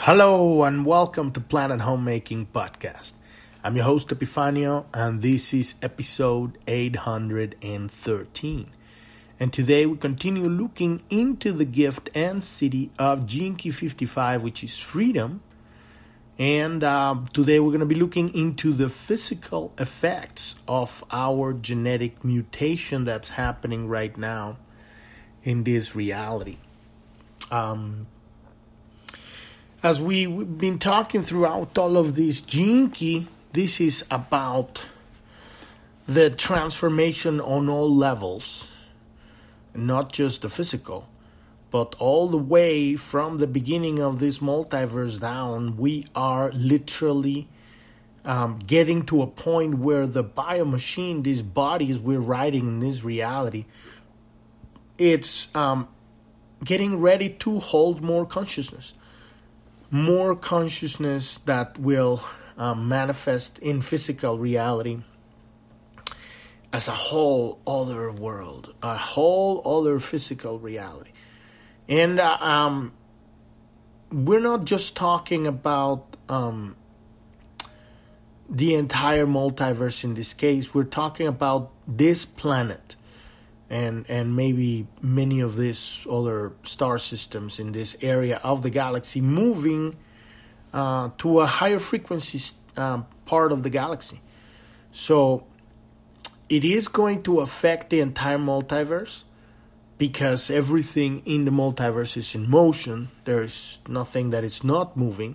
Hello and welcome to Planet Homemaking Podcast. I'm your host Epifanio and this is episode 813. And today we continue looking into the gift and city of Gene Key 55, which is freedom. And today we're going to be looking into the physical effects of our genetic mutation that's happening right now in this reality. As we've been talking throughout all of this Gene Key, this is about the transformation on all levels, not just the physical, but all the way from the beginning of this multiverse down. We are literally getting to a point where the biomachine, these bodies we're riding in this reality, it's getting ready to hold more consciousness that will manifest in physical reality as a whole other world, a whole other physical reality. And we're not just talking about the entire multiverse in this case. We're talking about this planet and maybe many of these other star systems in this area of the galaxy moving to a higher frequency part of the galaxy. So it is going to affect the entire multiverse because everything in the multiverse is in motion. There's nothing that is not moving.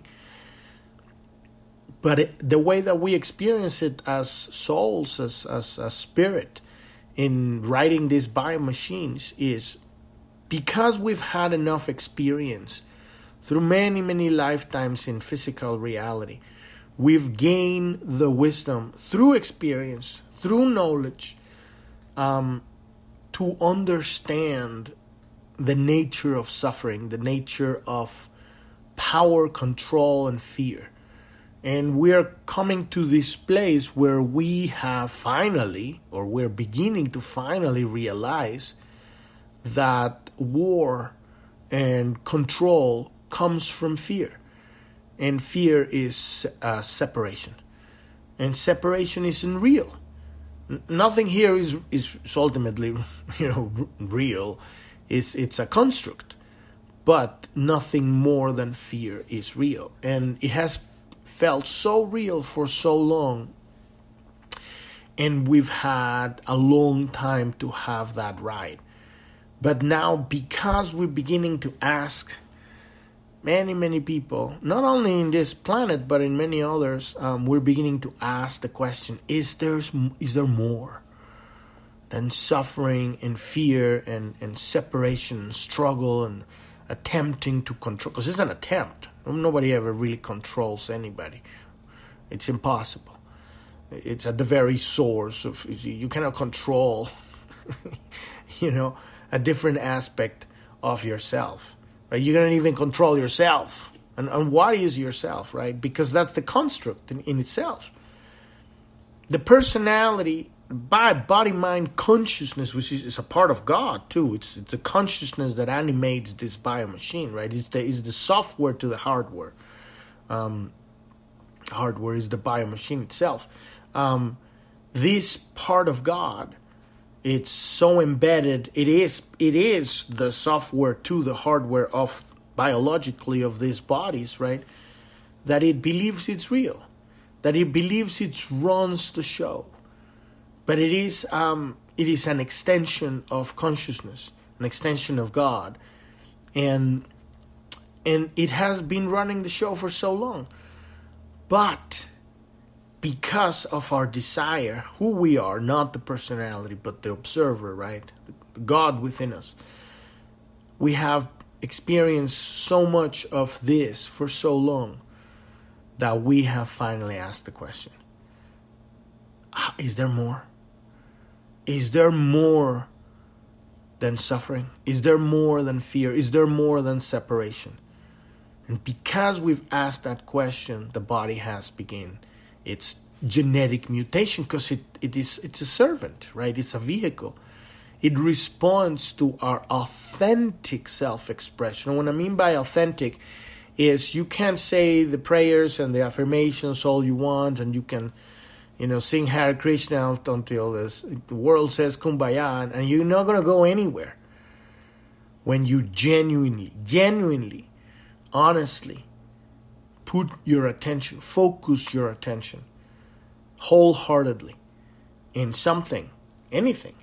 But the way that we experience it as souls, as spirit, in riding these biomachines is because we've had enough experience through many lifetimes in physical reality. We've gained the wisdom through experience, through knowledge, to understand the nature of suffering, the nature of power, control, and fear. And we're coming to this place where we have finally, or we're beginning to finally realize that war and control comes from fear. And fear is separation. And separation isn't real. Nothing here is ultimately, real. It's a construct. But nothing more than fear is real. And it has felt so real for so long, and we've had a long time to have that right. But now, because we're beginning to ask many people, not only in this planet but in many others, we're beginning to ask the question: Is there more than suffering and fear and separation and struggle and attempting to control? Because it's an attempt. Nobody ever really controls anybody. It's impossible. It's at the very source of, you cannot control, a different aspect of yourself. Right? You cannot even control yourself. And what is yourself, right? Because that's the construct in itself. The personality, body, mind, consciousness, which is a part of God too. It's the consciousness that animates this biomachine, right? It's the software to the hardware. Hardware is the biomachine itself. This part of God, it's so embedded. It is the software to the hardware of biologically of these bodies, right? That it believes it's real, that it believes it runs the show. But it is an extension of consciousness, an extension of God. And it has been running the show for so long. But because of our desire, who we are, not the personality, but the observer, right? The God within us. We have experienced so much of this for so long that we have finally asked the question: Is there more? Is there more than suffering? Is there more than fear? Is there more than separation? And because we've asked that question, the body has begun its genetic mutation, because it's a servant, right? It's a vehicle. It responds to our authentic self-expression. And what I mean by authentic is you can say the prayers and the affirmations all you want, and you can, sing Hare Krishna until the world says Kumbaya, and you're not going to go anywhere when you genuinely, honestly put your attention, focus your attention wholeheartedly in something, anything.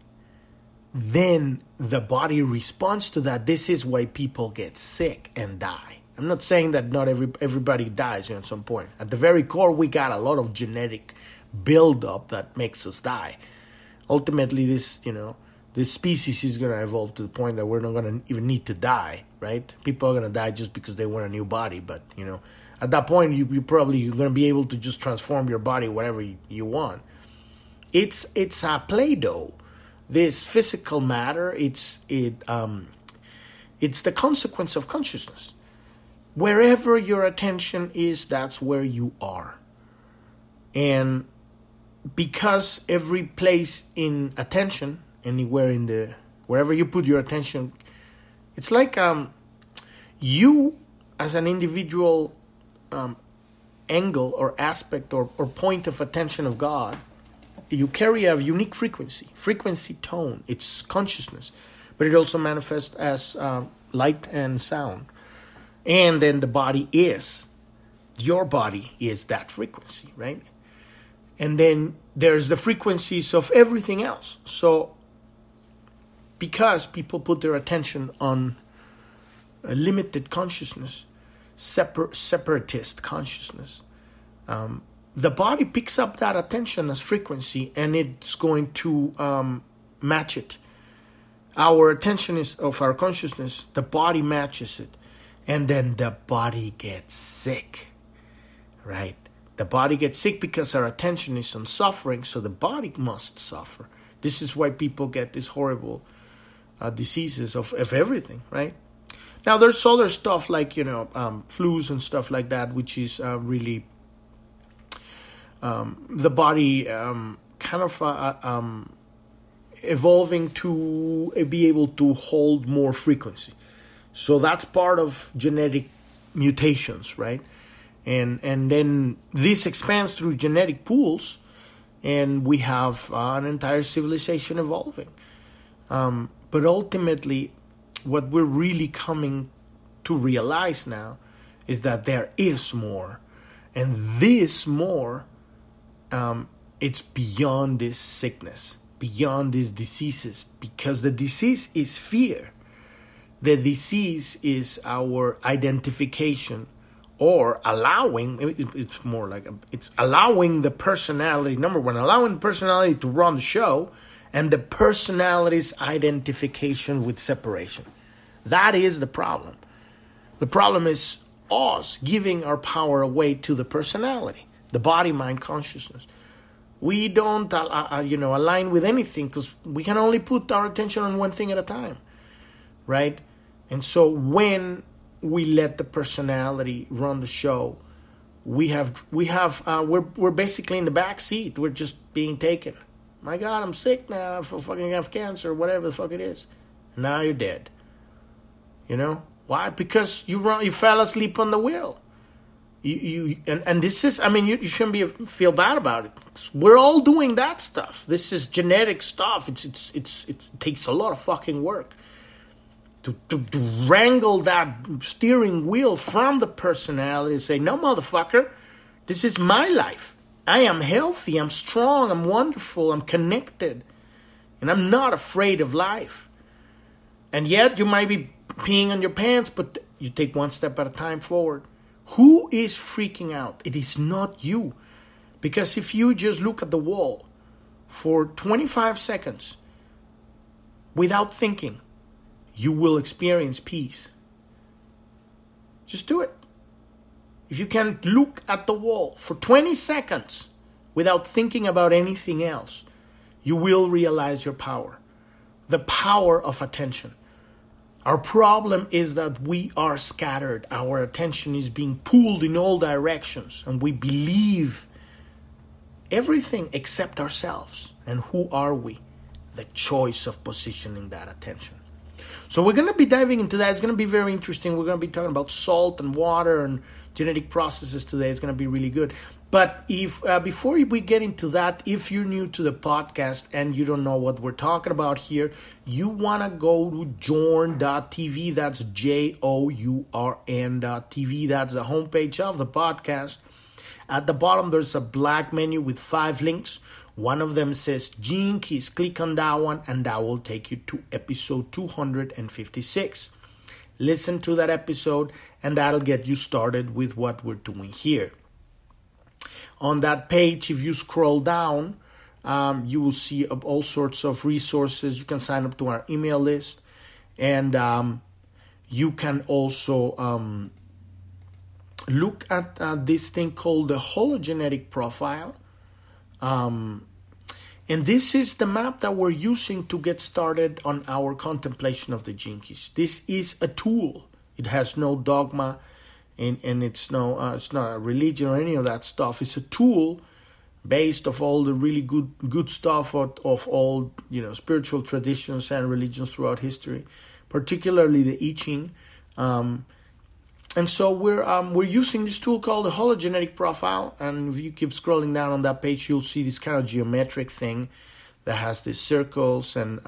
Then the body responds to that. This is why people get sick and die. I'm not saying that not everybody dies at some point. At the very core, we got a lot of genetic buildup that makes us die. Ultimately, this species is going to evolve to the point that we're not going to even need to die, right? People are going to die just because they want a new body. But, at that point, you're going to be able to just transform your body whatever you want. It's a Play-Doh. This physical matter, it's the consequence of consciousness. Wherever your attention is, that's where you are. And because every place in attention, wherever you put your attention, it's like you as an individual angle or aspect or point of attention of God, you carry a unique frequency tone. It's consciousness, but it also manifests as light and sound. And then your body is that frequency, right? And then there's the frequencies of everything else. So because people put their attention on a limited consciousness, separatist consciousness, the body picks up that attention as frequency, and it's going to match it. Our attention is of our consciousness, the body matches it. And then the body gets sick, right? The body gets sick because our attention is on suffering, so the body must suffer. This is why people get these horrible diseases of everything, right? Now, there's other stuff like, flus and stuff like that, which is really the body kind of evolving to be able to hold more frequency. So that's part of genetic mutations, right? And then this expands through genetic pools, and we have an entire civilization evolving. But ultimately, what we're really coming to realize now is that there is more. And this more, it's beyond this sickness, beyond these diseases, because the disease is fear. The disease is our identification, or allowing, it's more like, it's allowing the personality, number one, allowing the personality to run the show, and the personality's identification with separation. That is the problem. The problem is us giving our power away to the personality, the body, mind, consciousness. We don't, align with anything because we can only put our attention on one thing at a time, right? And so when we let the personality run the show, we're basically in the back seat. We're just being taken. My God, I'm sick now. I fucking have cancer, whatever the fuck it is. And now you're dead. Why? Because you fell asleep on the wheel. And this is, you shouldn't feel bad about it. We're all doing that stuff. This is genetic stuff. It takes a lot of fucking work to wrangle that steering wheel from the personality and say, no, motherfucker, this is my life. I am healthy, I'm strong, I'm wonderful, I'm connected, and I'm not afraid of life. And yet you might be peeing on your pants, but you take one step at a time forward. Who is freaking out? It is not you. Because if you just look at the wall for 25 seconds without thinking, you will experience peace. Just do it. If you can look at the wall for 20 seconds without thinking about anything else, you will realize your power. The power of attention. Our problem is that we are scattered. Our attention is being pulled in all directions, and we believe everything except ourselves. And who are we? The choice of positioning that attention. So we're going to be diving into that. It's going to be very interesting. We're going to be talking about salt and water and genetic processes today. It's going to be really good. But if before we get into that, if you're new to the podcast and you don't know what we're talking about here, you want to go to journ.tv. That's JOURN.tv. That's the homepage of the podcast. At the bottom, there's a black menu with 5 links. One of them says Gene Keys. Click on that one, and that will take you to episode 256. Listen to that episode, and that'll get you started with what we're doing here. On that page, if you scroll down, you will see all sorts of resources. You can sign up to our email list, and you can also look at this thing called the hologenetic profile. And this is the map that we're using to get started on our contemplation of the Gene Keys. This is a tool. It has no dogma, and it's not a religion or any of that stuff. It's a tool based of all the really good stuff of all spiritual traditions and religions throughout history, particularly the I Ching. And so we're using this tool called the hologenetic profile. And if you keep scrolling down on that page, you'll see this kind of geometric thing that has these circles and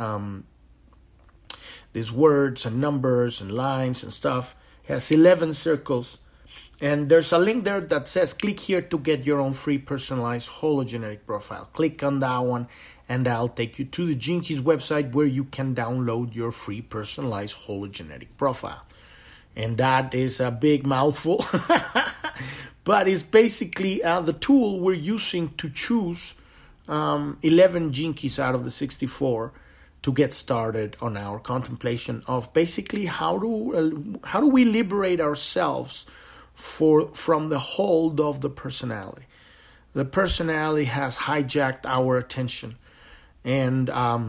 these words and numbers and lines and stuff. It has 11 circles. And there's a link there that says, click here to get your own free personalized hologenetic profile. Click on that one, and that'll take you to the Gene Keys website where you can download your free personalized hologenetic profile. And that is a big mouthful, but it's basically the tool we're using to choose 11 Gene Keys out of the 64 to get started on our contemplation of basically how do we liberate ourselves from the hold of the personality. The personality has hijacked our attention, and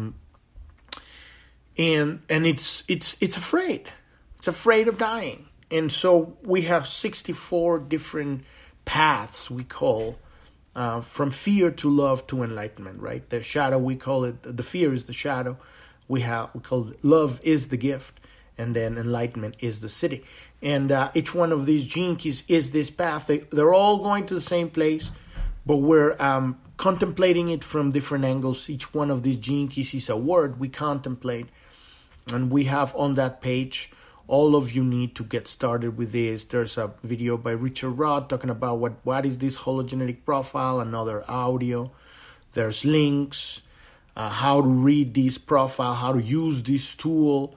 it's afraid. It's afraid of dying. And so we have 64 different paths we call from fear to love to enlightenment, right? The shadow, we call it, the fear is the shadow. We call it love is the gift, and then enlightenment is the city. And each one of these Gene Keys is this path. They're all going to the same place, but we're contemplating it from different angles. Each one of these Gene Keys is a word we contemplate. And we have on that page all of you need to get started with this. There's a video by Richard Roth talking about what is this hologenetic profile, another audio. There's links, how to read this profile, how to use this tool.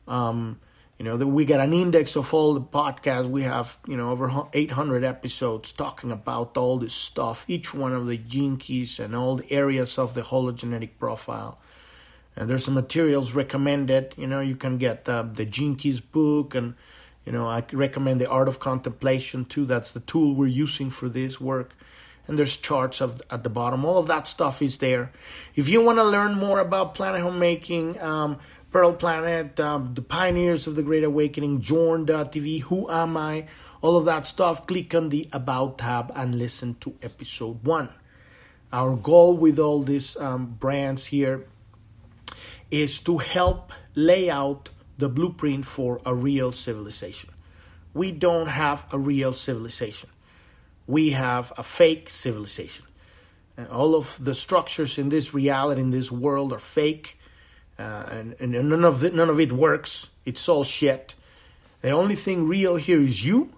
We got an index of all the podcasts. We have, over 800 episodes talking about all this stuff, each one of the Gene Keys and all the areas of the hologenetic profile. And there's some materials recommended. You can get the Gene Keys book, and I recommend the Art of Contemplation too. That's the tool we're using for this work. And there's charts at the bottom. All of that stuff is there. If you want to learn more about planet homemaking, Pearl Planet, the pioneers of the Great Awakening, Journ.tv, Who Am I, all of that stuff, click on the About tab and listen to episode 1. Our goal with all these brands here is to help lay out the blueprint for a real civilization. We don't have a real civilization. We have a fake civilization. And all of the structures in this reality, in this world, are fake. And none of it works. It's all shit. The only thing real here is you,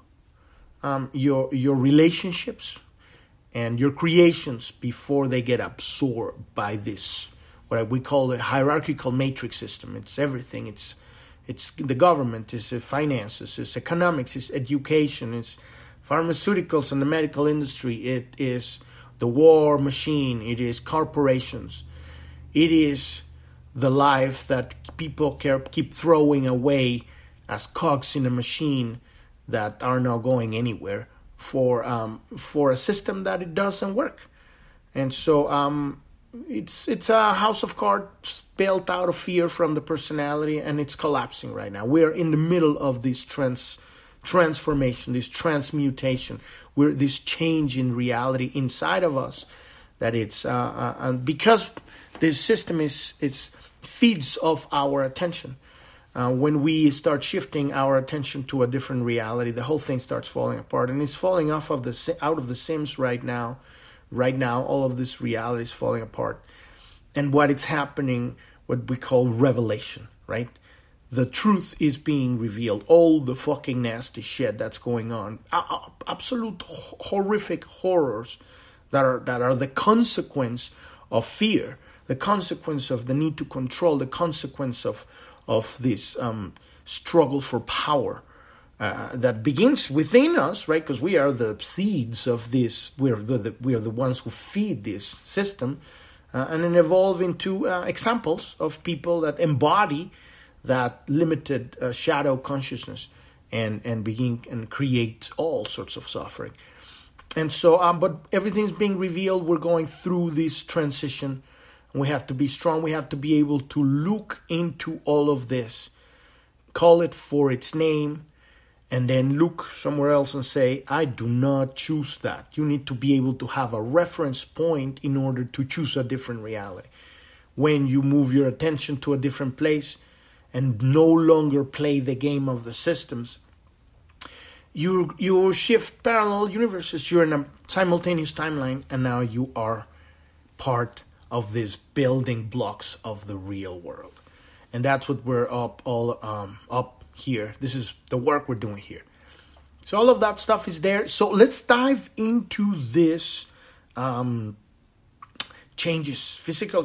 your relationships, and your creations before they get absorbed by this, what we call the hierarchical matrix system. It's everything. It's the government, it's finances, it's economics, it's education, it's pharmaceuticals and the medical industry. It is the war machine. It is corporations. It is the life that people keep throwing away as cogs in a machine that are not going anywhere for a system that it doesn't work. And so it's a house of cards built out of fear from the personality, and it's collapsing right now. We're in the middle of this transformation, this transmutation, this change in reality inside of us. That it's and because this system is feeds off our attention. when we start shifting our attention to a different reality, the whole thing starts falling apart, and it's falling out of the Sims right now. Right now, all of this reality is falling apart, and what is happening, what we call revelation, right? The truth is being revealed. All the fucking nasty shit that's going on, absolute horrific horrors that are the consequence of fear, the consequence of the need to control, the consequence of this struggle for power that begins within us, right? Because we are the seeds of this. We are the ones who feed this system, and then evolve into examples of people that embody that limited shadow consciousness and begin and create all sorts of suffering. And so, but everything's being revealed. We're going through this transition. We have to be strong. We have to be able to look into all of this, call it for its name, and then look somewhere else and say, I do not choose that. You need to be able to have a reference point in order to choose a different reality. When you move your attention to a different place and no longer play the game of the systems, you shift parallel universes. You're in a simultaneous timeline, and now you are part of these building blocks of the real world. And that's what we're up here. This is the work we're doing here. So all of that stuff is there. So let's dive into this physical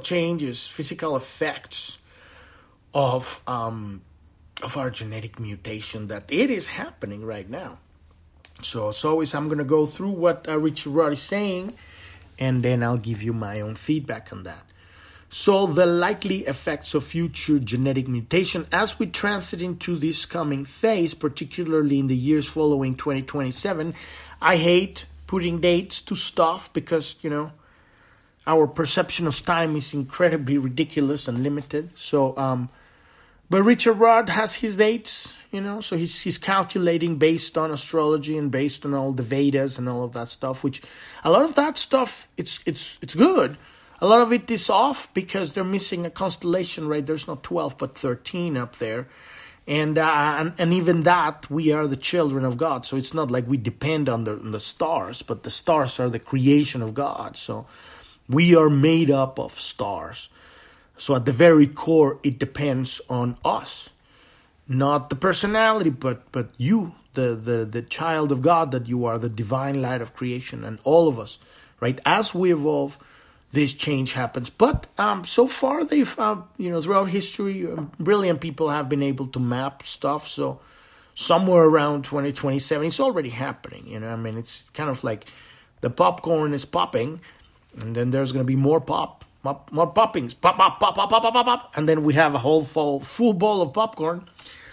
effects of our genetic mutation, that it is happening right now. So as always, I'm going to go through what Richard Rudd is saying, and then I'll give you my own feedback on that. So the likely effects of future genetic mutation as we transit into this coming phase, particularly in the years following 2027. I hate putting dates to stuff because, our perception of time is incredibly ridiculous and limited. So, but Richard Rudd has his dates, so he's calculating based on astrology and based on all the Vedas and all of that stuff, which a lot of that stuff, it's good. A lot of it is off because they're missing a constellation, right? There's not 12, but 13 up there. And even that, we are the children of God. So it's not like we depend on the stars, but the stars are the creation of God. So we are made up of stars. So at the very core, it depends on us. Not the personality, but you, the child of God that you are, the divine light of creation, and all of us, right? As we evolve, this change happens. But so far, they've, throughout history, brilliant people have been able to map stuff. So somewhere around 2027, it's already happening. It's kind of like the popcorn is popping, and then there's going to be more poppings, pop, and then we have a whole full bowl of popcorn.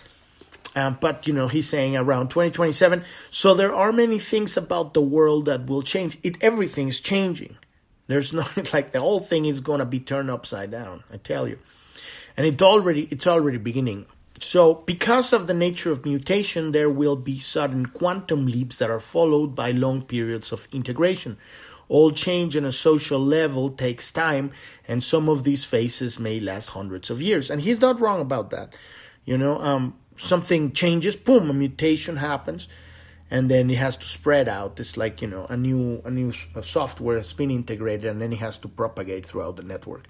But he's saying around 2027. So there are many things about the world that will change. Everything's changing. There's not like the whole thing is going to be turned upside down, I tell you. And it's already beginning. So because of the nature of mutation, there will be sudden quantum leaps that are followed by long periods of integration. All change on a social level takes time, and some of these phases may last hundreds of years. And he's not wrong about that. Something changes, boom, a mutation happens. And then it has to spread out. It's like, a new software has been integrated, and then it has to propagate throughout the network.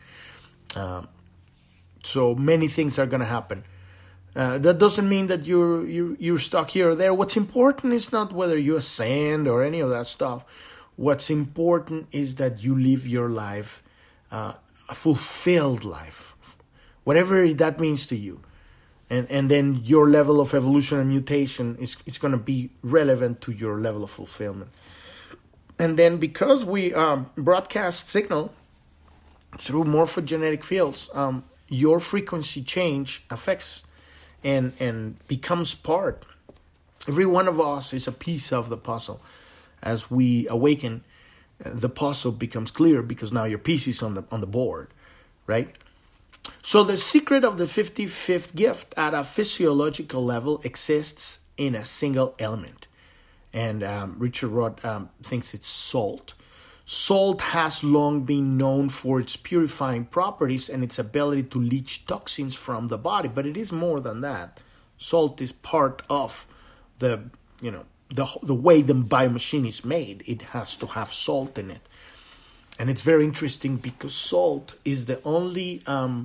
So many things are going to happen. That doesn't mean that you're stuck here or there. What's important is not whether you ascend or any of that stuff. What's important is that you live your life, a fulfilled life, whatever that means to you. And then your level of evolution and mutation is going to be relevant to your level of fulfillment. And then because we broadcast signal through morphogenetic fields, your frequency change affects and becomes part. Every one of us is a piece of the puzzle. As we awaken, the puzzle becomes clear because now your piece is on the board, right? So the secret of the 55th gift at a physiological level exists in a single element. And Richard Rudd thinks it's salt. Salt has long been known for its purifying properties and its ability to leach toxins from the body, but it is more than that. Salt is part of the way the biomachine is made. It has to have salt in it. And it's very interesting because salt is the only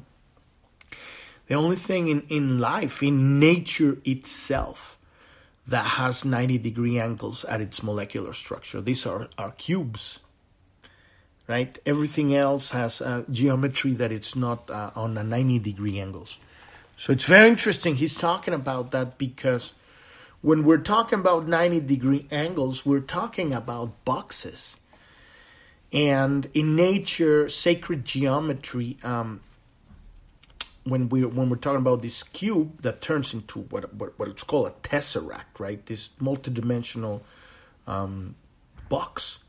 thing in life, in nature itself, that has 90-degree angles at its molecular structure. These are cubes, right? Everything else has a geometry that it's not on a 90-degree angles. So it's very interesting. He's talking about that because when we're talking about 90-degree angles, we're talking about boxes. And in nature, sacred geometry, when we're talking about this cube that turns into what it's called a tesseract, right? This multidimensional box.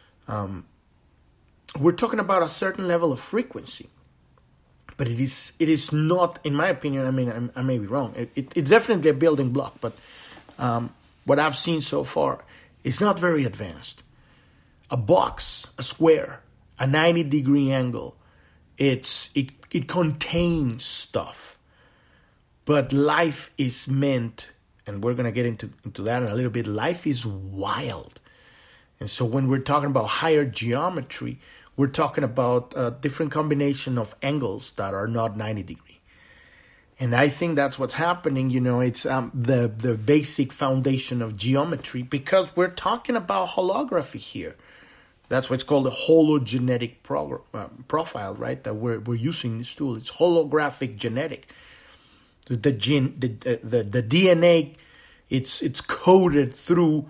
We're talking about a certain level of frequency, but it is not, in my opinion. I mean, I may be wrong. It's definitely a building block, but what I've seen so far is not very advanced. A box, a square, a 90-degree angle, it contains stuff. But life is meant, and we're going to get into that in a little bit, life is wild. And so when we're talking about higher geometry, we're talking about a different combination of angles that are not 90 degree. And I think that's what's happening. It's the basic foundation of geometry, because we're talking about holography here. That's what's called a hologenetic profile, right? That we're using this tool. It's holographic genetic. The DNA, it's coded through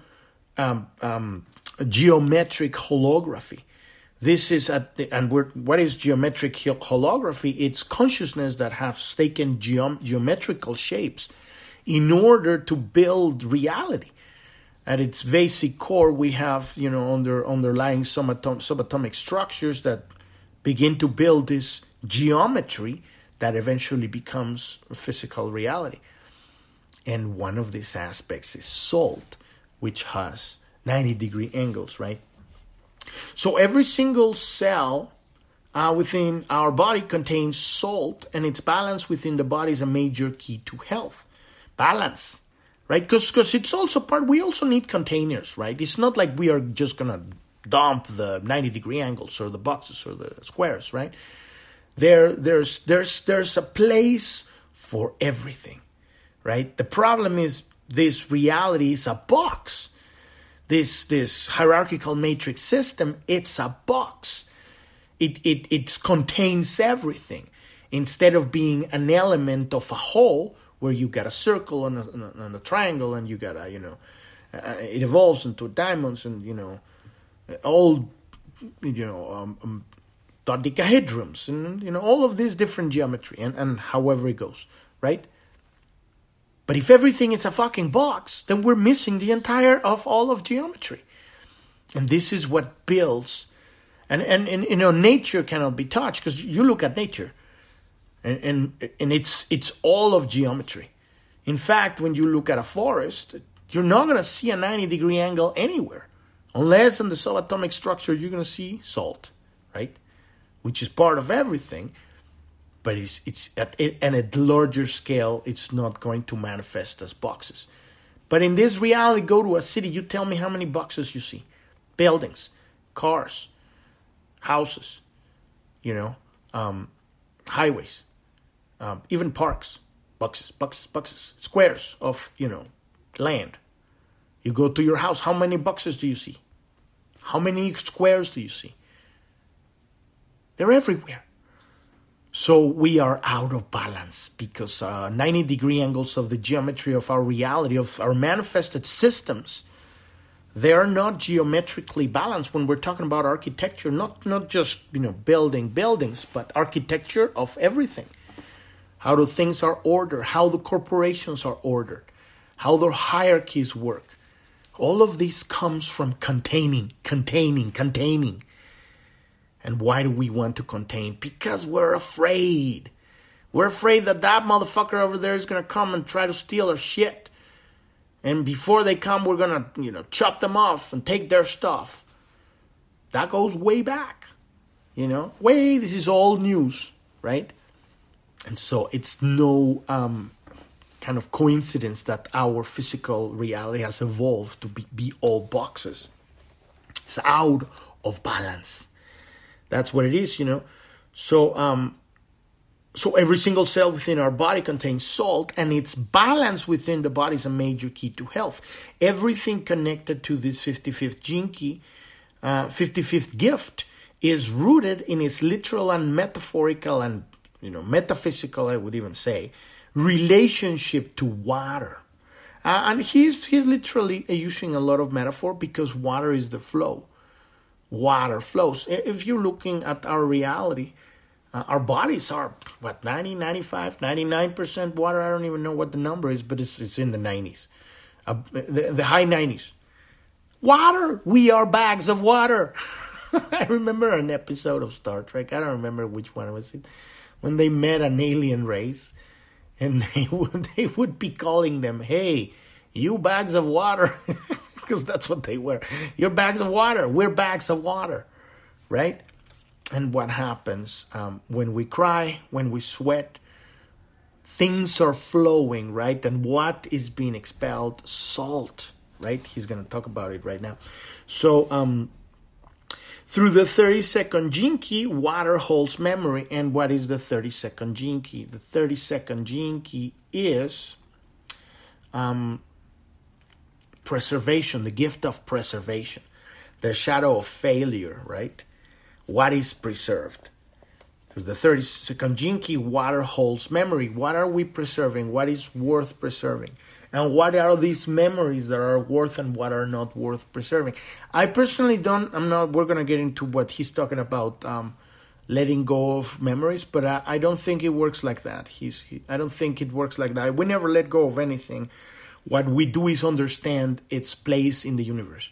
geometric holography. This is what is geometric holography? It's consciousness that has taken geometrical shapes in order to build reality. At its basic core, we have, underlying subatomic structures that begin to build this geometry that eventually becomes a physical reality. And one of these aspects is salt, which has 90-degree angles, right? So every single cell within our body contains salt, and its balance within the body is a major key to health. Balance. Right, because it's also we also need containers, right? It's not like we are just gonna dump the 90-degree angles or the boxes or the squares, right? There's a place for everything, right? The problem is this reality is a box. This hierarchical matrix system, it's a box. It contains everything instead of being an element of a whole, where you got a circle and a triangle, and you got it evolves into diamonds and all dodecahedrons and all of this different geometry and however it goes, right? But if everything is a fucking box, then we're missing the entire of all of geometry, and this is what builds. And nature cannot be touched, because you look at nature. And it's all of geometry. In fact, when you look at a forest, you're not going to see a 90-degree angle anywhere, unless in the subatomic structure you're going to see salt, right? Which is part of everything, but it's at a larger scale. It's not going to manifest as boxes. But in this reality, go to a city. You tell me how many boxes you see: buildings, cars, houses, highways. Even parks, boxes, squares of, land. You go to your house, how many boxes do you see? How many squares do you see? They're everywhere. So we are out of balance because 90-degree angles of the geometry of our reality, of our manifested systems, they are not geometrically balanced when we're talking about architecture, not just, building buildings, but architecture of everything. How the things are ordered, how the corporations are ordered, how their hierarchies work. All of this comes from containing. And why do we want to contain? Because we're afraid. We're afraid that motherfucker over there is going to come and try to steal our shit. And before they come, we're going to, chop them off and take their stuff. That goes way back, this is all news, right? And so it's no kind of coincidence that our physical reality has evolved to be all boxes. It's out of balance. That's what it is, So every single cell within our body contains salt, and its balance within the body is a major key to health. Everything connected to this 55th gene key, 55th gift, is rooted in its literal and metaphorical and metaphysical, I would even say, relationship to water. And he's literally using a lot of metaphor because water is the flow. Water flows. If you're looking at our reality, our bodies are, 90, 95, 99% water? I don't even know what the number is, but it's in the 90s. The high 90s. Water! We are bags of water! I remember an episode of Star Trek. I don't remember which one was it. When they met an alien race, and they would be calling them, hey, you bags of water. Because that's what they were. You're bags of water. We're bags of water. Right? And what happens when we cry, when we sweat, things are flowing, right? And what is being expelled? Salt, right? He's going to talk about it right now. So through the 32nd gene key, water holds memory. And what is the 32nd gene key? The 32nd gene key is preservation, the gift of preservation, the shadow of failure, right? What is preserved? Through the 32nd gene key, water holds memory. What are we preserving? What is worth preserving? And what are these memories that are worth and what are not worth preserving? I personally we're going to get into what he's talking about, letting go of memories, but I don't think it works like that. I don't think it works like that. We never let go of anything. What we do is understand its place in the universe.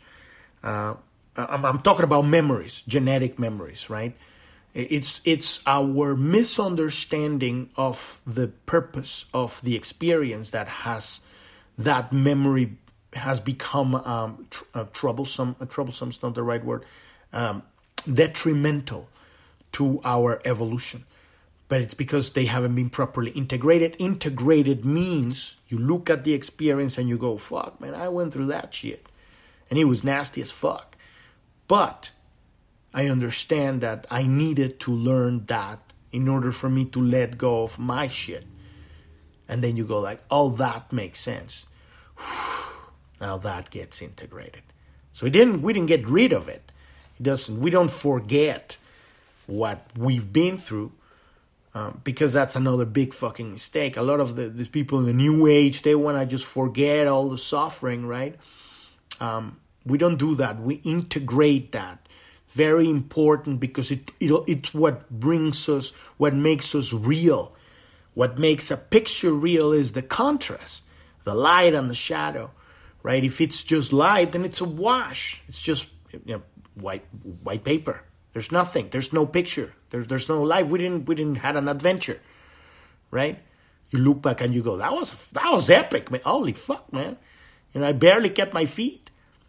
I'm talking about memories, genetic memories, right? It's our misunderstanding of the purpose of the experience that memory has become troublesome. Troublesome is not the right word. Detrimental to our evolution. But it's because they haven't been properly integrated. Integrated means you look at the experience and you go, fuck, man, I went through that shit. And it was nasty as fuck. But I understand that I needed to learn that in order for me to let go of my shit. And then you go like, oh, that makes sense. Now that gets integrated. So we didn't get rid of it. We don't forget what we've been through. Because that's another big fucking mistake. A lot of these people in the new age, they want to just forget all the suffering, right? We don't do that. We integrate that. Very important because it's what brings us, what makes us real. What makes a picture real is the contrast, the light and the shadow, right? If it's just light, then it's a wash. It's just white paper. There's nothing. There's no picture. There's no life. We didn't had an adventure, right? You look back and you go, that was epic, man. Holy fuck, man! I barely kept my feet.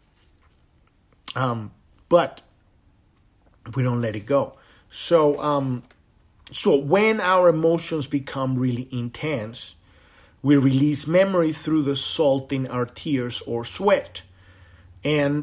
But we don't let it go. So when our emotions become really intense, we release memory through the salt in our tears or sweat, and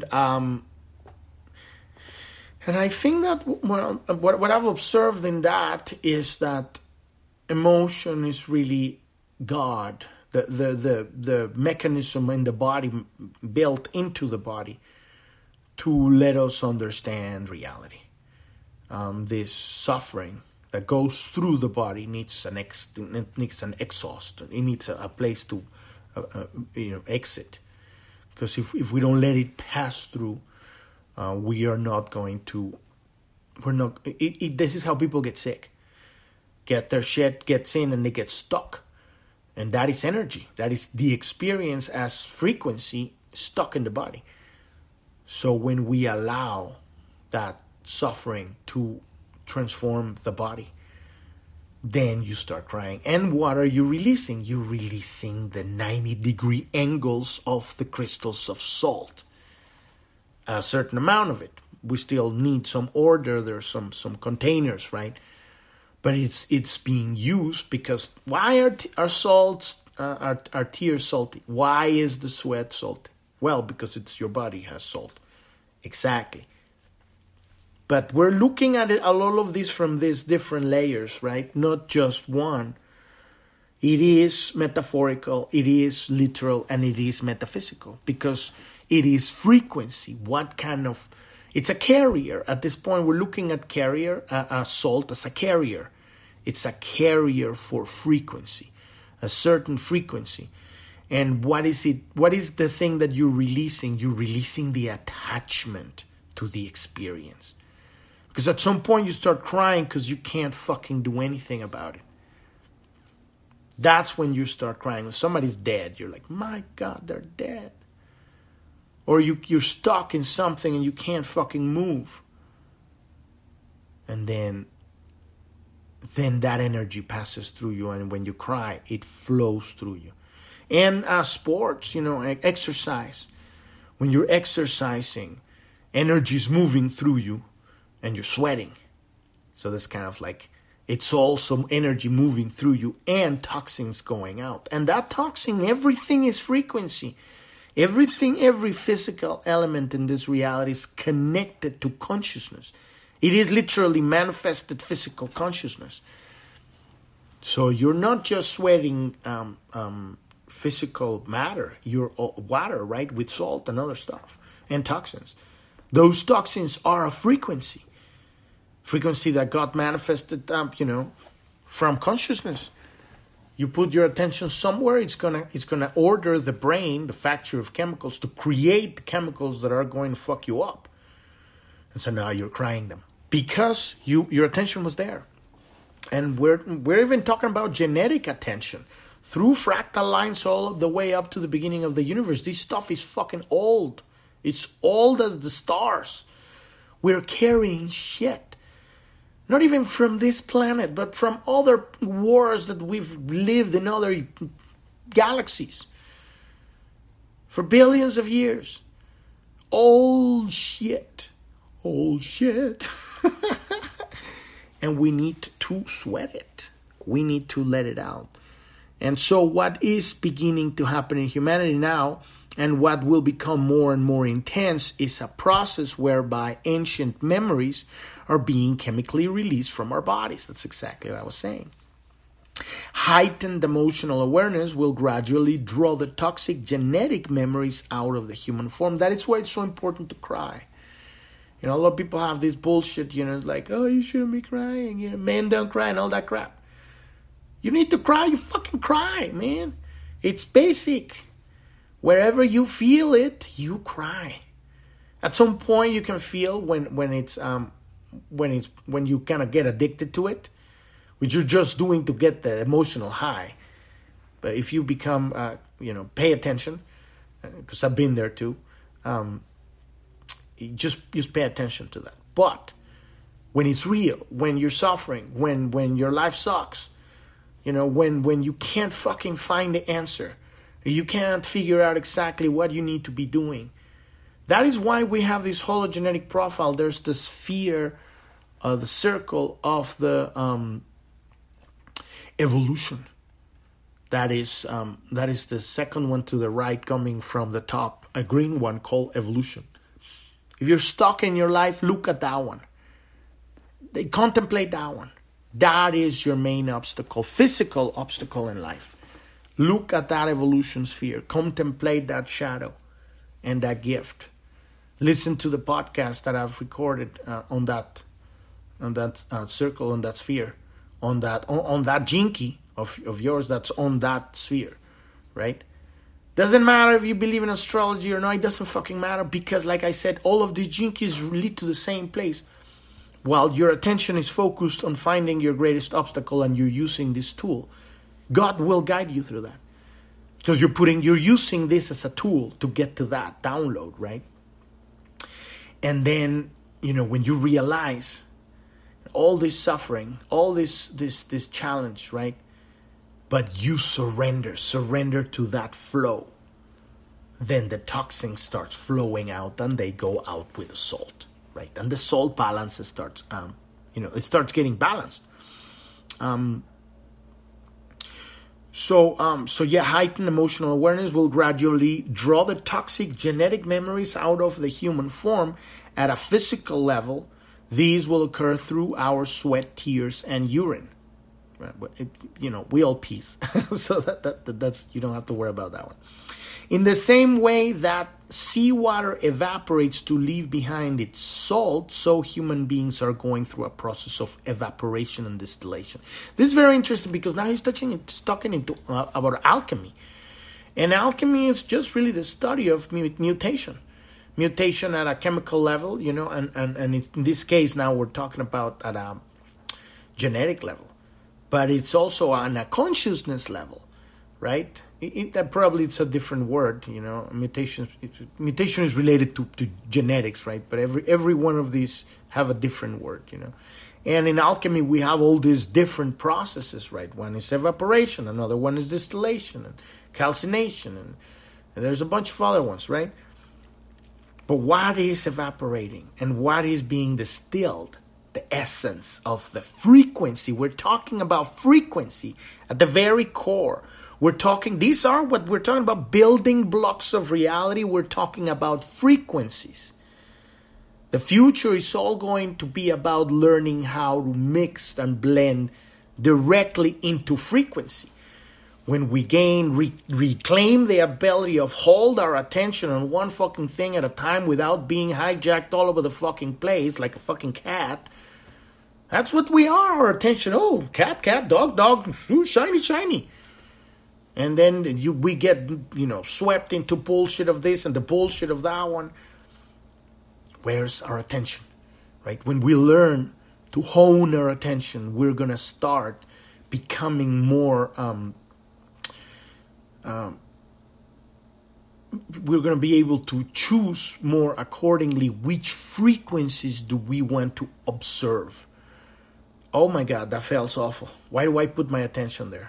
I think that what I've observed in that is that emotion is really God, the mechanism in the body, built into the body to let us understand reality. This suffering that goes through the body needs an exhaust. It needs a place to exit. Because if we don't let it pass through, we are not going to. This is how people get sick. Their shit gets in and they get stuck, and that is energy. That is the experience as frequency stuck in the body. So when we allow that suffering to transform the body, then you start crying. And what are you releasing? You're releasing the 90-degree angles of the crystals of salt. A certain amount of it. we still need some order. There's some containers, right? But it's being used because why are salts are tears salty? Why is the sweat salty? Well, because your body has salt. Exactly. But we're looking at it, all of this from these different layers, right? Not just one. It is metaphorical, it is literal, and it is metaphysical because it is frequency. It's a carrier. At this point, we're looking at salt as a carrier. It's a carrier for frequency, a certain frequency. And what is it? What is the thing that you're releasing? You're releasing the attachment to the experience. Because at some point you start crying because you can't fucking do anything about it. That's when you start crying. When somebody's dead, you're like, my God, they're dead. Or you're stuck in something and you can't fucking move. And then that energy passes through you. And when you cry, it flows through you. And sports, exercise. When you're exercising, energy is moving through you and you're sweating. So that's kind of like, it's also energy moving through you and toxins going out. And that toxin, everything is frequency. Everything, every physical element in this reality is connected to consciousness. It is literally manifested physical consciousness. So you're not just sweating physical matter. You're water, right, with salt and other stuff and toxins. Those toxins are a frequency. Frequency that got manifested, from consciousness. You put your attention somewhere, it's gonna order the brain, the factory of chemicals, to create the chemicals that are going to fuck you up. And so now you're crying them because your attention was there. And we're even talking about genetic attention through fractal lines all the way up to the beginning of the universe. This stuff is fucking old. It's old as the stars. We're carrying shit. Not even from this planet, but from other wars that we've lived in other galaxies for billions of years. Old shit. Old shit. And we need to sweat it. We need to let it out. And so what is beginning to happen in humanity now, and what will become more and more intense, is a process whereby ancient memories are being chemically released from our bodies. That's exactly what I was saying. Heightened emotional awareness will gradually draw the toxic genetic memories out of the human form. That is why it's so important to cry. A lot of people have this bullshit, like, oh, you shouldn't be crying. Men don't cry and all that crap. You need to cry, you fucking cry, man. It's basic. Wherever you feel it, you cry. At some point, you can feel when you kind of get addicted to it, which you're just doing to get the emotional high. But if you become, pay attention, because I've been there too, just pay attention to that. But when it's real, when you're suffering, when your life sucks, when you can't fucking find the answer, you can't figure out exactly what you need to be doing. That is why we have this hologenetic profile. There's the sphere, the circle of the evolution. That is the second one to the right coming from the top, a green one called evolution. If you're stuck in your life, look at that one. Contemplate that one. That is your main obstacle, physical obstacle in life. Look at that evolution sphere. Contemplate that shadow and that gift. Listen to the podcast that I've recorded on that circle, on that sphere, on that jinky of yours that's on that sphere, right? Doesn't matter if you believe in astrology or not. It doesn't fucking matter because, like I said, all of these jinkies lead to the same place. While your attention is focused on finding your greatest obstacle and you're using this tool, God will guide you through that. Because you're using this as a tool to get to that download, right? And then, when you realize all this suffering, all this challenge, right? But you surrender to that flow. Then the toxin starts flowing out and they go out with the salt. right? And the soul balance starts, it starts getting balanced. So yeah, heightened emotional awareness will gradually draw the toxic genetic memories out of the human form at a physical level. These will occur through our sweat, tears, and urine. We all pee, so that's you don't have to worry about that one. In the same way that seawater evaporates to leave behind its salt, so human beings are going through a process of evaporation and distillation. This is very interesting because now he's talking about alchemy. And alchemy is just really the study of mutation. Mutation at a chemical level, and in this case now we're talking about at a genetic level. But it's also on a consciousness level, right? That probably it's a different word, Mutation is related to genetics, right? But every one of these have a different word, And in alchemy, we have all these different processes, right? One is evaporation, another one is distillation and calcination, and there's a bunch of other ones, right? But what is evaporating and what is being distilled? The essence of the frequency. We're talking about frequency at the very core. These are what we're talking about, building blocks of reality. We're talking about frequencies. The future is all going to be about learning how to mix and blend directly into frequency. When we reclaim the ability of hold our attention on one fucking thing at a time without being hijacked all over the fucking place like a fucking cat. That's what we are, our attention. Oh, cat, dog, ooh, shiny. And then we get, swept into bullshit of this and the bullshit of that one. Where's our attention, right? When we learn to hone our attention, we're going to start becoming more, we're going to be able to choose more accordingly which frequencies do we want to observe. Oh my God, that feels awful. Why do I put my attention there?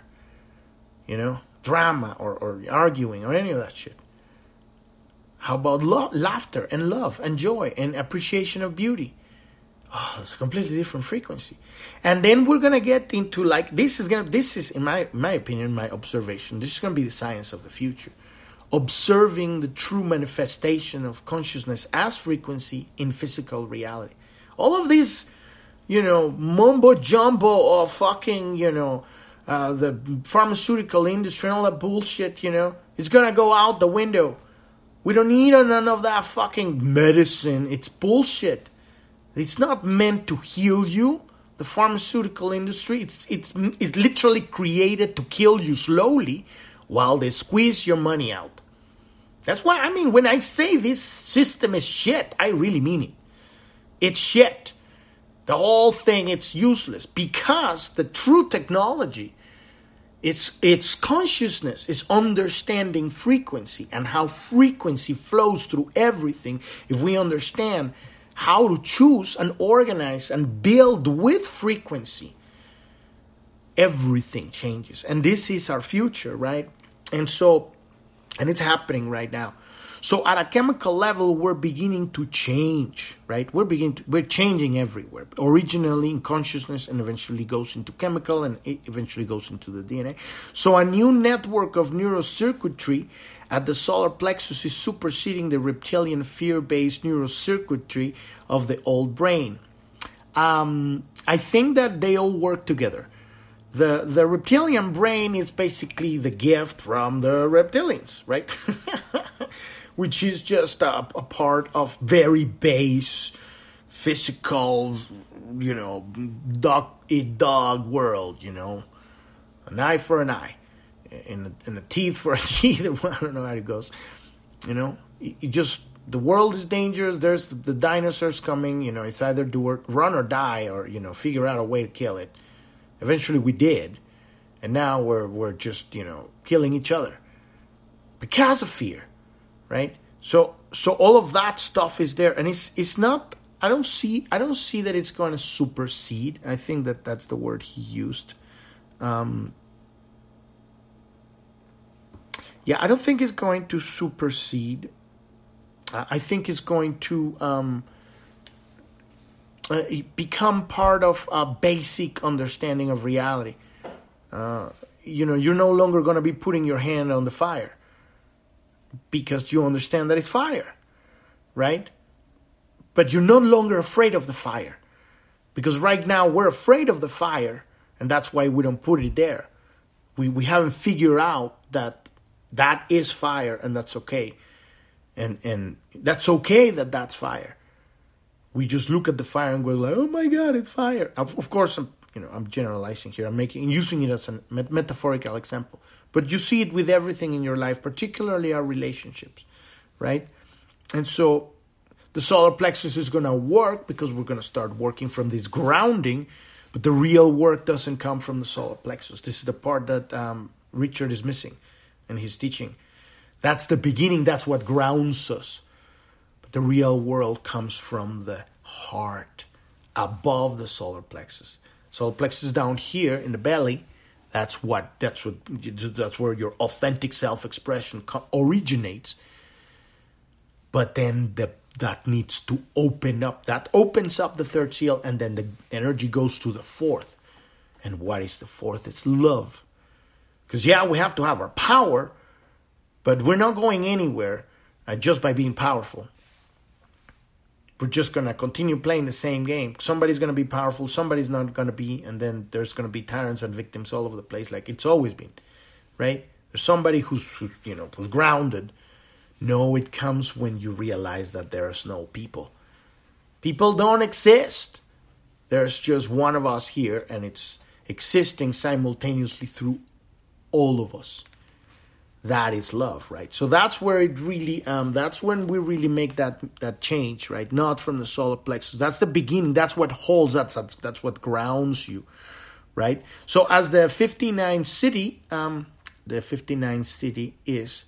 Drama or arguing or any of that shit. How about laughter and love and joy and appreciation of beauty? Oh, it's a completely different frequency. And then we're going to get into this is in my opinion, my observation. This is going to be the science of the future. Observing the true manifestation of consciousness as frequency in physical reality. All of these, mumbo jumbo of fucking, the pharmaceutical industry and all that bullshit, it's going to go out the window. We don't need none of that fucking medicine. It's bullshit. It's not meant to heal you. The pharmaceutical industry, it's literally created to kill you slowly while they squeeze your money out. That's why, when I say this system is shit, I really mean it. It's shit. The whole thing, it's useless because the true technology, it's consciousness, it's understanding frequency and how frequency flows through everything. If we understand how to choose and organize and build with frequency, everything changes. And this is our future, right? And it's happening right now. So at a chemical level, we're beginning to change, right? We're changing everywhere. Originally in consciousness and eventually goes into chemical and it eventually goes into the DNA. So a new network of neurocircuitry at the solar plexus is superseding the reptilian fear-based neurocircuitry of the old brain. I think that they all work together. The reptilian brain is basically the gift from the reptilians, right? Which is just a part of very base, physical, dog eat dog world, an eye for an eye, and a teeth for a teeth. I don't know how it goes, the world is dangerous. There's the dinosaurs coming. It's either run or die, or figure out a way to kill it. Eventually, we did, and now we're just killing each other because of fear. Right, so all of that stuff is there, and it's not. I don't see that it's going to supersede. I think that's the word he used. I don't think it's going to supersede. I think it's going to become part of a basic understanding of reality. You're no longer going to be putting your hand on the fire because you understand that it's fire, right? But you're no longer afraid of the fire, because right now we're afraid of the fire, and that's why we don't put it there. We haven't figured out that is fire, and that's okay. And that's okay that that's fire. We just look at the fire and go like, oh my God, it's fire. Of course, I'm generalizing here. I'm using it as a metaphorical example. But you see it with everything in your life, particularly our relationships, right? And so the solar plexus is going to work because we're going to start working from this grounding, but the real work doesn't come from the solar plexus. This is the part that Richard is missing in his teaching. That's the beginning. That's what grounds us. But the real world comes from the heart, above the solar plexus. Solar plexus down here in the belly. That's where your authentic self-expression originates. But then that needs to open up. That opens up the third seal, and then the energy goes to the fourth. And what is the fourth? It's love. Because we have to have our power, but we're not going anywhere just by being powerful. We're just going to continue playing the same game. Somebody's going to be powerful, somebody's not going to be, and then there's going to be tyrants and victims all over the place like it's always been, right? There's somebody who's grounded. No, it comes when you realize that there's no people. People don't exist. There's just one of us here, and it's existing simultaneously through all of us. That is love, right? So that's where it really, that's when we really make that change, right? Not from the solar plexus. That's the beginning. That's what holds. That's what grounds you, right? So as the 59 city is,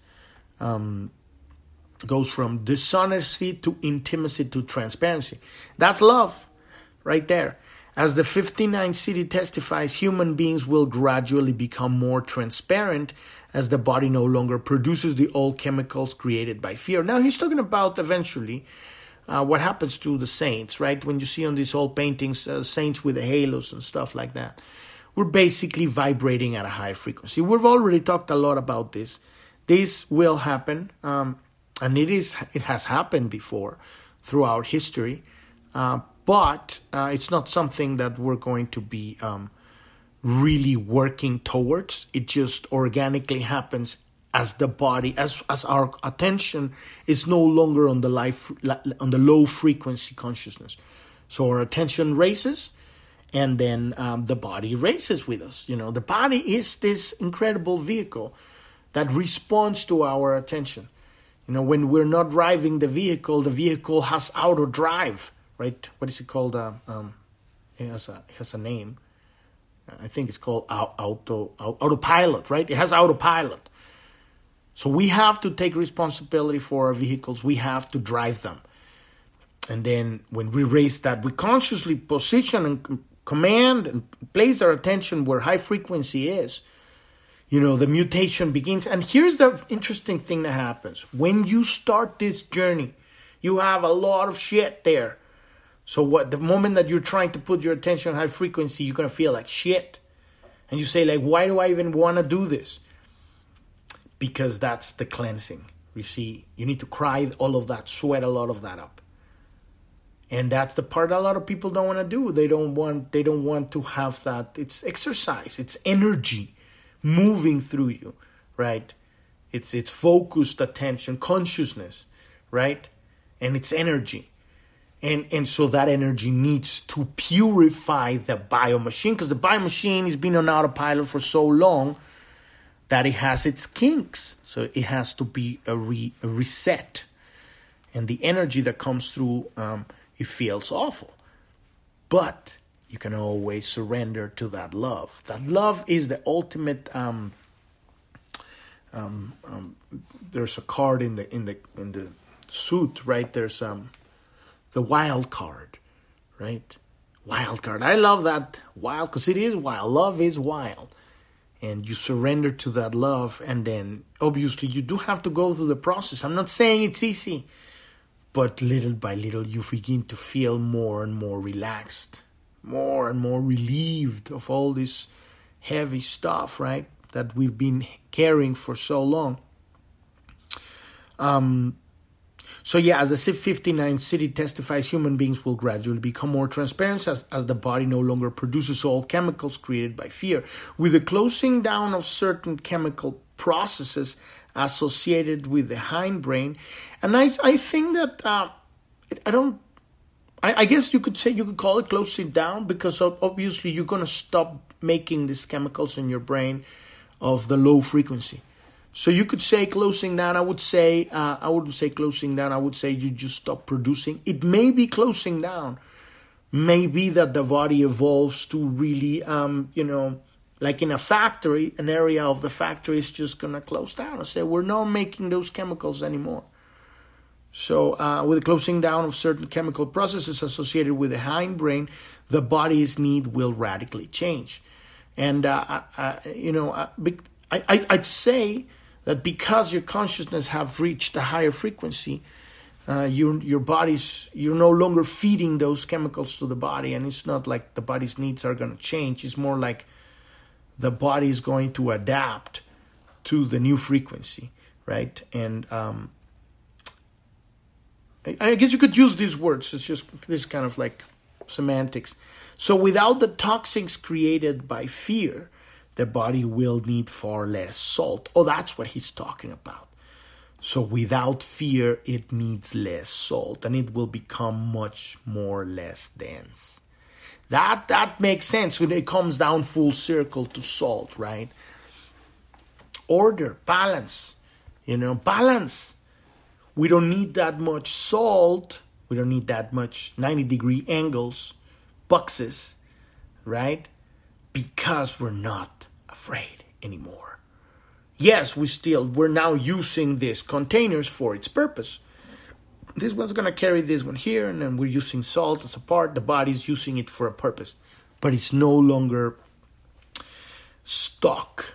goes from dishonesty to intimacy to transparency. That's love, right there. As the 59 city testifies, human beings will gradually become more transparent as the body no longer produces the old chemicals created by fear. Now he's talking about eventually what happens to the saints, right? When you see on these old paintings, saints with the halos and stuff like that. We're basically vibrating at a high frequency. We've already talked a lot about this. This will happen, and it has happened before throughout history, but it's not something that we're going to be really working towards. It just organically happens as the body, as our attention is no longer on the low frequency consciousness. So our attention raises, and then the body races with us. The body is this incredible vehicle that responds to our attention. When we're not driving the vehicle has auto drive, right? What is it called? It has a name. I think it's called autopilot, right? It has autopilot. So we have to take responsibility for our vehicles. We have to drive them. And then when we raise that, we consciously position and command and place our attention where high frequency is. The mutation begins. And here's the interesting thing that happens. When you start this journey, you have a lot of shit there. So the moment that you're trying to put your attention on high frequency, you're going to feel like shit. And you say, like, why do I even want to do this? Because that's the cleansing. You see, you need to cry all of that, sweat a lot of that up. And that's the part a lot of people don't want to do. They don't want to have that. It's exercise. It's energy moving through you, right? It's focused attention, consciousness, right? And it's energy. And so that energy needs to purify the biomachine, because the biomachine has been on autopilot for so long that it has its kinks. So it has to be a reset. And the energy that comes through, it feels awful. But you can always surrender to that love. That love is the ultimate. There's a card in the suit, right? There's the wild card, right? Wild card. I love that wild, because it is wild. Love is wild. And you surrender to that love, and then obviously you do have to go through the process. I'm not saying it's easy, But little by little, you begin to feel more and more relaxed, more and more relieved of all this heavy stuff, right? That we've been carrying for so long. So yeah, as the C59 city testifies, human beings will gradually become more transparent as the body no longer produces all chemicals created by fear. With the closing down of certain chemical processes associated with the hindbrain, and I think that I guess you could call it closing down, because obviously you're going to stop making these chemicals in your brain of the low frequency. So you could say closing down. I wouldn't say closing down. I would say you just stop producing. It may be closing down. Maybe that the body evolves to really, like in a factory, an area of the factory is just going to close down and say, we're not making those chemicals anymore. So with the closing down of certain chemical processes associated with the hindbrain, the body's need will radically change. And, I'd say that because your consciousness have reached a higher frequency, your body's, you're no longer feeding those chemicals to the body, and it's not like the body's needs are going to change. It's more like the body is going to adapt to the new frequency, right? And I guess you could use these words. It's just this kind of like semantics. So without the toxins created by fear, the body will need far less salt. Oh, that's what he's talking about. So without fear, it needs less salt, and it will become much more less dense. That makes sense when it comes down full circle to salt, right? Order, balance, balance. We don't need that much salt. We don't need that much 90-degree angles, boxes, right? Because we're not afraid anymore. Yes, we're now using these containers for its purpose. This one's going to carry this one here, and then we're using salt as a part. The body's using it for a purpose. But it's no longer stuck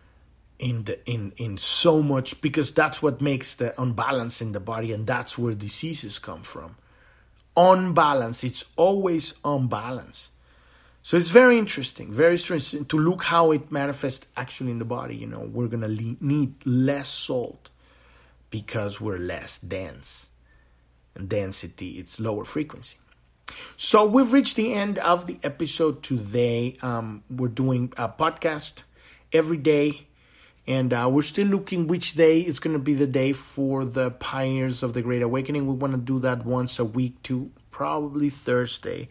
in so much, because that's what makes the unbalance in the body, and that's where diseases come from. Unbalance. It's always unbalance. So it's very interesting to look how it manifests actually in the body. We're going to need less salt because we're less dense. And density, it's lower frequency. So we've reached the end of the episode today. We're doing a podcast every day. And we're still looking which day is going to be the day for the Pioneers of the Great Awakening. We want to do that once a week too, probably Thursday.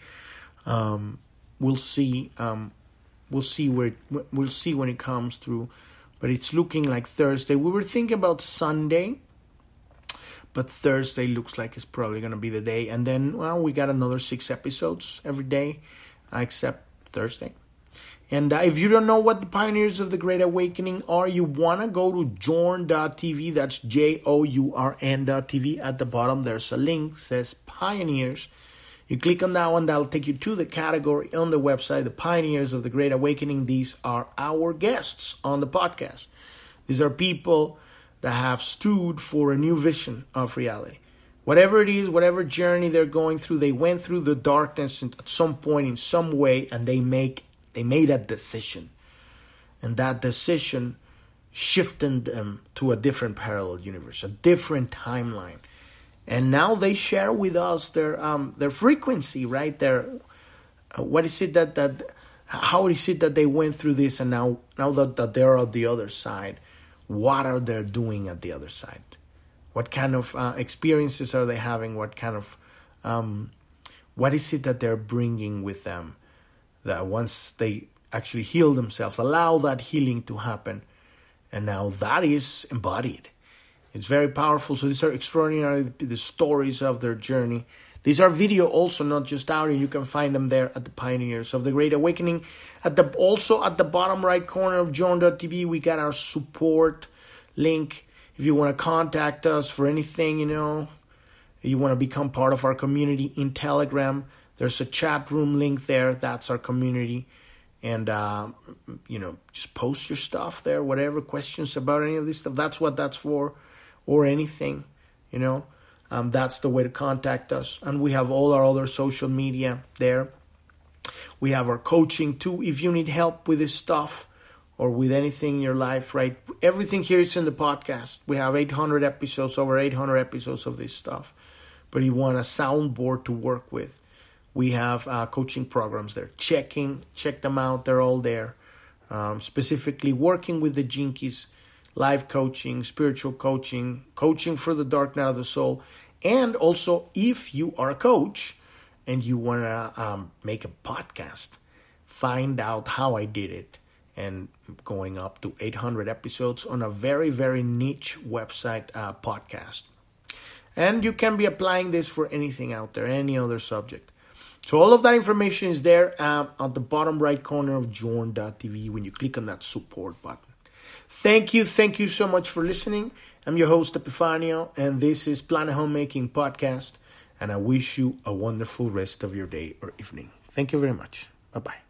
We'll see. We'll see when it comes through, but it's looking like Thursday. We were thinking about Sunday, but Thursday looks like it's probably going to be the day. And then, we got another 6 episodes every day, except Thursday. And if you don't know what the Pioneers of the Great Awakening are, you want to go to journ.tv. That's JOURN.tv. At the bottom, there's a link that says Pioneers. You click on that one, that'll take you to the category on the website, the Pioneers of the Great Awakening. These are our guests on the podcast. These are people that have stood for a new vision of reality. Whatever it is, whatever journey they're going through, they went through the darkness at some point in some way, and they made a decision. And that decision shifted them to a different parallel universe, a different timeline. And now they share with us their frequency, right? What is it how is it that they went through this, and now that they're on the other side, what are they doing at the other side? What kind of experiences are they having? What kind of what is it that they're bringing with them? That once they actually heal themselves, allow that healing to happen, and now that is embodied. It's very powerful. So these are extraordinary, the stories of their journey. These are video also, not just audio. You can find them there at the Pioneers of the Great Awakening. Also at the bottom right corner of journ.tv, we got our support link. If you want to contact us for anything, you want to become part of our community in Telegram, there's a chat room link there. That's our community. And, just post your stuff there, whatever questions about any of this stuff. That's what that's for, or anything, That's the way to contact us. And we have all our other social media there. We have our coaching too. If you need help with this stuff or with anything in your life, right? Everything here is in the podcast. We have 800 episodes, over 800 episodes of this stuff. But you want a soundboard to work with, we have coaching programs there. Check them out. They're all there. Specifically working with the Gene Keys, life coaching, spiritual coaching, coaching for the dark night of the soul. And also, if you are a coach and you want to make a podcast, find out how I did it. And going up to 800 episodes on a very, very niche website podcast. And you can be applying this for anything out there, any other subject. So all of that information is there at the bottom right corner of journ.tv when you click on that support button. Thank you so much for listening. I'm your host, Epifanio, and this is Planet Homemaking Podcast. And I wish you a wonderful rest of your day or evening. Thank you very much. Bye-bye.